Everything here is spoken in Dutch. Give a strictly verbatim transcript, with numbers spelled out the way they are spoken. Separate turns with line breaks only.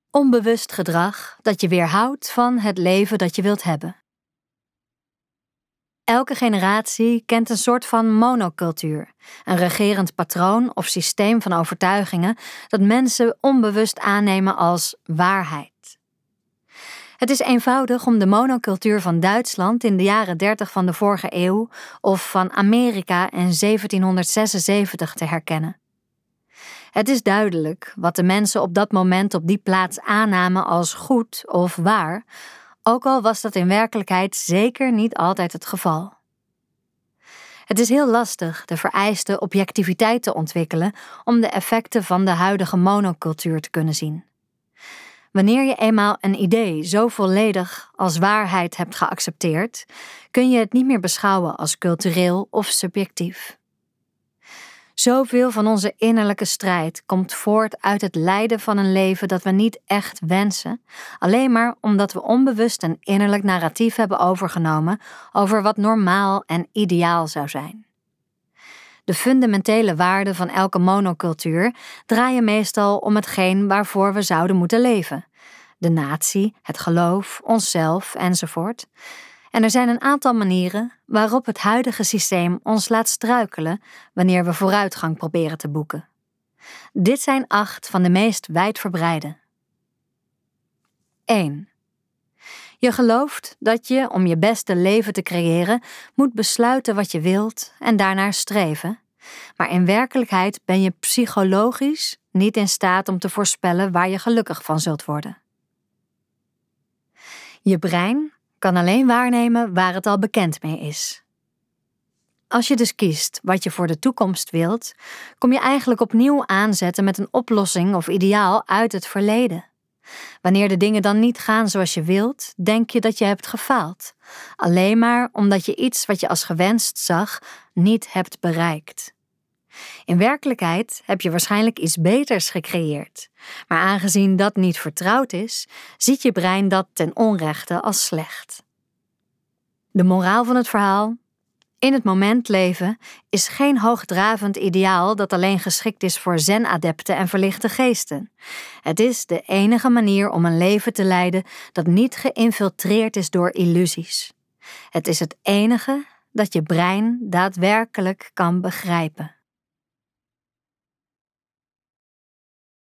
Onbewust gedrag dat je weerhoudt van het leven dat je wilt hebben. Elke generatie kent een soort van monocultuur, een regerend patroon of systeem van overtuigingen dat mensen onbewust aannemen als waarheid. Het is eenvoudig om de monocultuur van Duitsland in de jaren dertig van de vorige eeuw of van Amerika in zeventienhonderdzesenzeventig te herkennen. Het is duidelijk wat de mensen op dat moment op die plaats aannamen als goed of waar, ook al was dat in werkelijkheid zeker niet altijd het geval. Het is heel lastig de vereiste objectiviteit te ontwikkelen om de effecten van de huidige monocultuur te kunnen zien. Wanneer je eenmaal een idee zo volledig als waarheid hebt geaccepteerd, kun je het niet meer beschouwen als cultureel of subjectief. Zoveel van onze innerlijke strijd komt voort uit het leiden van een leven dat we niet echt wensen, alleen maar omdat we onbewust een innerlijk narratief hebben overgenomen over wat normaal en ideaal zou zijn. De fundamentele waarden van elke monocultuur draaien meestal om hetgeen waarvoor we zouden moeten leven: de natie, het geloof, onszelf enzovoort. En er zijn een aantal manieren waarop het huidige systeem ons laat struikelen wanneer we vooruitgang proberen te boeken. Dit zijn acht van de meest wijdverbreide. één. Je gelooft dat je, om je beste leven te creëren, moet besluiten wat je wilt en daarnaar streven. Maar in werkelijkheid ben je psychologisch niet in staat om te voorspellen waar je gelukkig van zult worden. Je brein kan alleen waarnemen waar het al bekend mee is. Als je dus kiest wat je voor de toekomst wilt, kom je eigenlijk opnieuw aanzetten met een oplossing of ideaal uit het verleden. Wanneer de dingen dan niet gaan zoals je wilt, denk je dat je hebt gefaald. Alleen maar omdat je iets wat je als gewenst zag, niet hebt bereikt. In werkelijkheid heb je waarschijnlijk iets beters gecreëerd. Maar aangezien dat niet vertrouwd is, ziet je brein dat ten onrechte als slecht. De moraal van het verhaal: in het moment leven is geen hoogdravend ideaal dat alleen geschikt is voor zen-adepten en verlichte geesten. Het is de enige manier om een leven te leiden dat niet geïnfiltreerd is door illusies. Het is het enige dat je brein daadwerkelijk kan begrijpen.